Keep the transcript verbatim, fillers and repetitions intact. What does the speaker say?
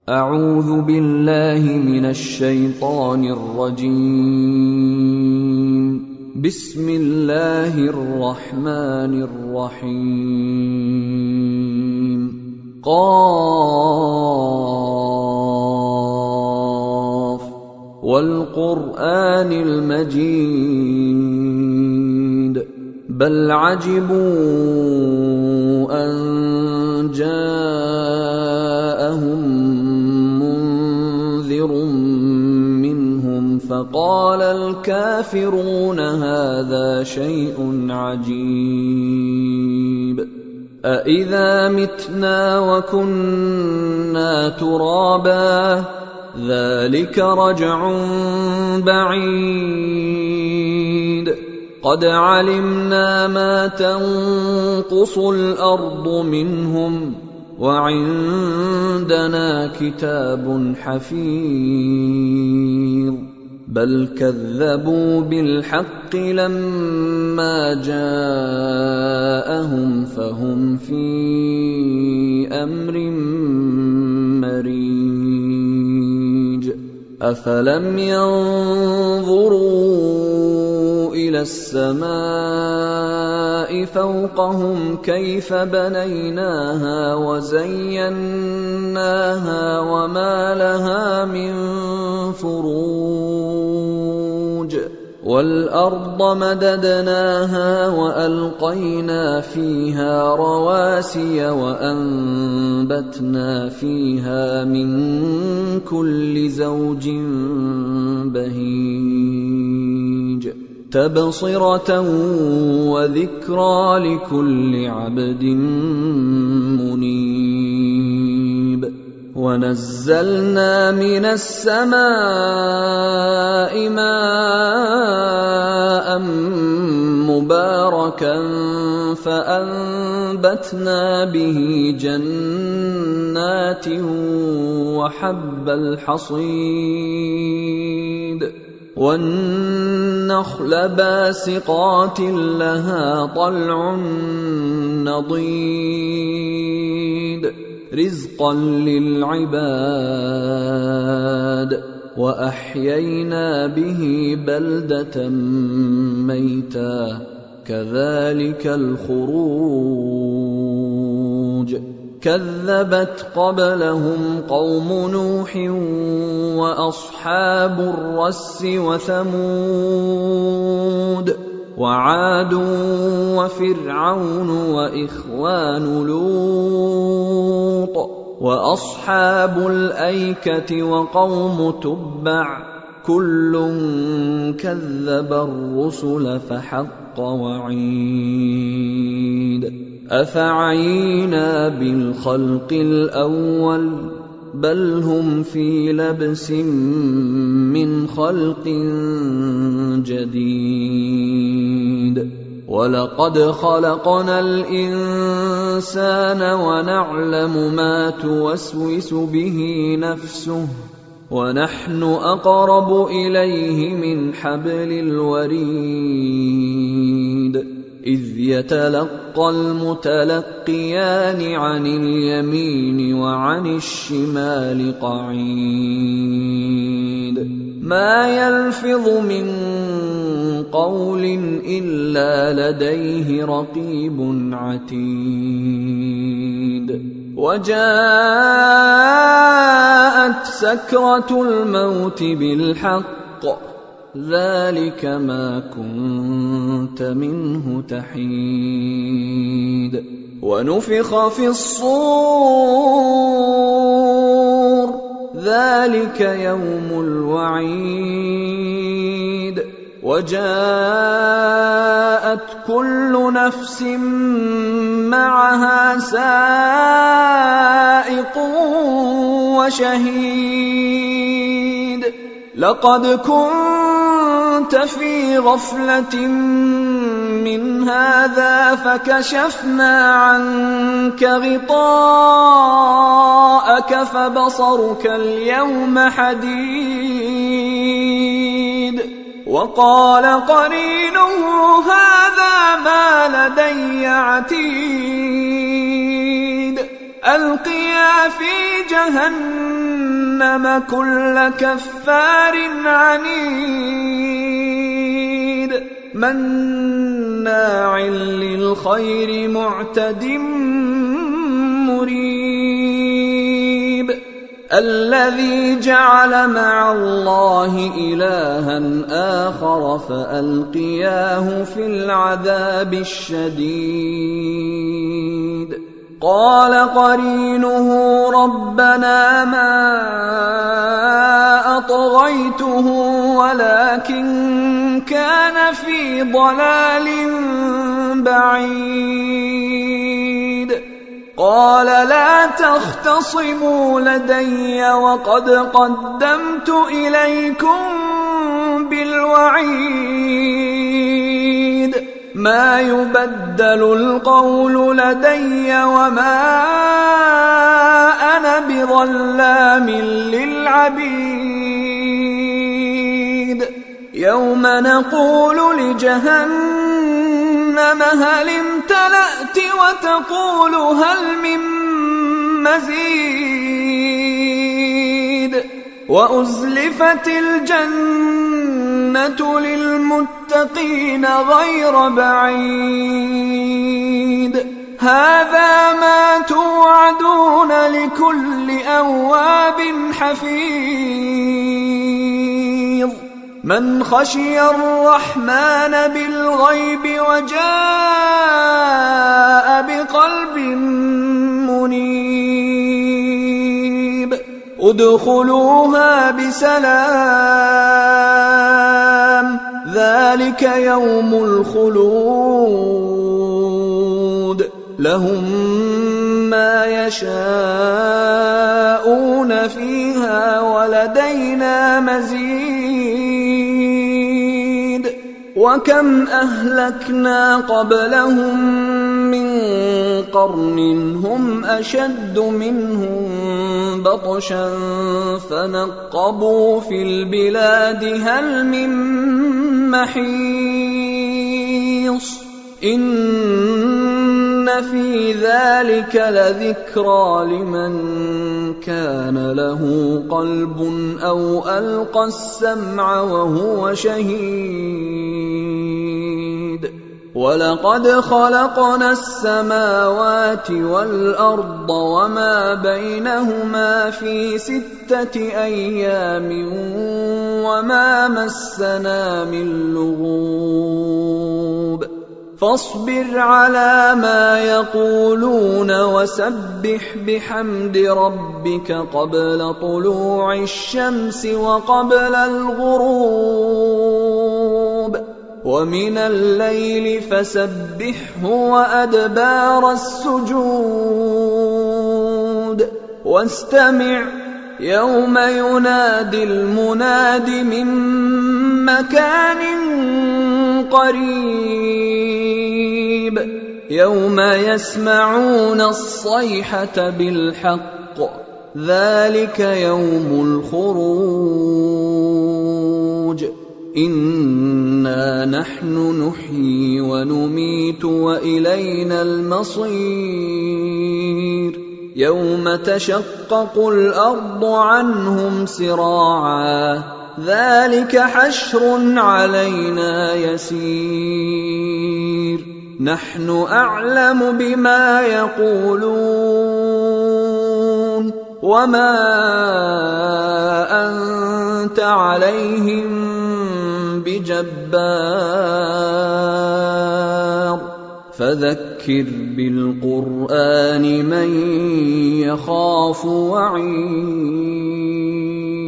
أعوذ بالله من الشيطان الرجيم. بسم الله الرحمن الرحيم. قاف والقرآن المجيد بل عجبوا أن جاءهم منهم فقال الكافرون هذا شيء عجيب أإذا متنا وكنا ترابا ذلك رجع بعيد قد علمنا ما تنقص الأرض منهم وعندنا كتاب حفيظ بل كذبوا بالحق لما جاءهم فهم في أمر مريج أفلم ينظروا إلى السماء فوقهم كيف بنيناها وزيناها وما لها من فروج والأرض مددناها وألقينا فيها رواسي وأنبتنا فيها من كل زوج بهيج تبصرة وذكرى لكل عبد منيب ونزلنا من السماء ماء مباركا فأنبتنا به جنات وحب الحصيد والنخل باسقات لها طلع نضيد رزقا للعباد وأحيينا به بلدة ميتا كذلك الخروج كذبت قبلهم قوم نوح وأصحاب الرس وثمود وعاد وفرعون وإخوان لوط وأصحاب الأيكة وقوم تبع كل كذب الرسل فحق وعيد أفعينا بالخلق الأول بل هم في لبس من خلق جديد ولقد خلقنا الإنسان ونعلم ما توسوس به نفسه ونحن أقرب إليه من حبل الوريد إذ يتلقى المتلقيان عن اليمين وعن الشمال قعيد ما يلفظ من قول إلا لديه رقيب عتيد وجاءت سكرة الموت بالحق ذلك ما كنت منه تحيد ونفخ في الصور ذلك يوم الوعيد وجاءت كل نفس معها سائق وشهيد لقد كنت في غفلة من هذا فكشفنا عنك غطاءك فبصرك اليوم حديد وقال قرينه هذا ما لدي عتيد ألقيا في جهنم كل كفار عنيد مناع للخير معتد مريب الذي جعل مع الله إلها آخر فألقياه في العذاب الشديد قال قرينه ربنا ما أطغيته ولكن كان في ضلال بعيد قال لا تختصموا لدي وقد قدمت إليكم بالوعيد ما يبدل القول لدي وما أنا بظلام للعبيد يوم نقول لجهنم هل امتلأت وتقول هل من مزيد وأزلفت الجنة للمتقين غير بعيد هذا ما توعدون لكل أواب حفيظ من خشي الرحمن بالغيب وجاء بقلب منيب ادخلوها بسلام ذلك يوم الخلود لهم ما يشاءون فيها ولدينا مزيد وكم أهلكنا قبلهم من قرن هم أشد منهم بطشا فنقبوا في البلاد هل من محيص إن في ذلك لذكرى لمن كان له قلب أو ألقى السمع وهو شهيد ولقد خلقنا السماوات والأرض وما بينهما في ستة أيام وما مسنا من لغوب فاصبر على ما يقولون وسبح بحمد ربك قبل طلوع الشمس وقبل الغروب ومن الليل فسبحه وأدبار السجود واستمع يوم ينادي المناد من مكان قريب يوم يسمعون الصيحة بالحق ذلك يوم الخروج إنا نحن نحيي ونميت وإلينا المصير يوم تشقق الأرض عنهم سراعا ذلك حشر علينا يسير نحن أعلم بما يقولون وما أنت عليهم بجبار فذكر بالقرآن من يخاف وعيد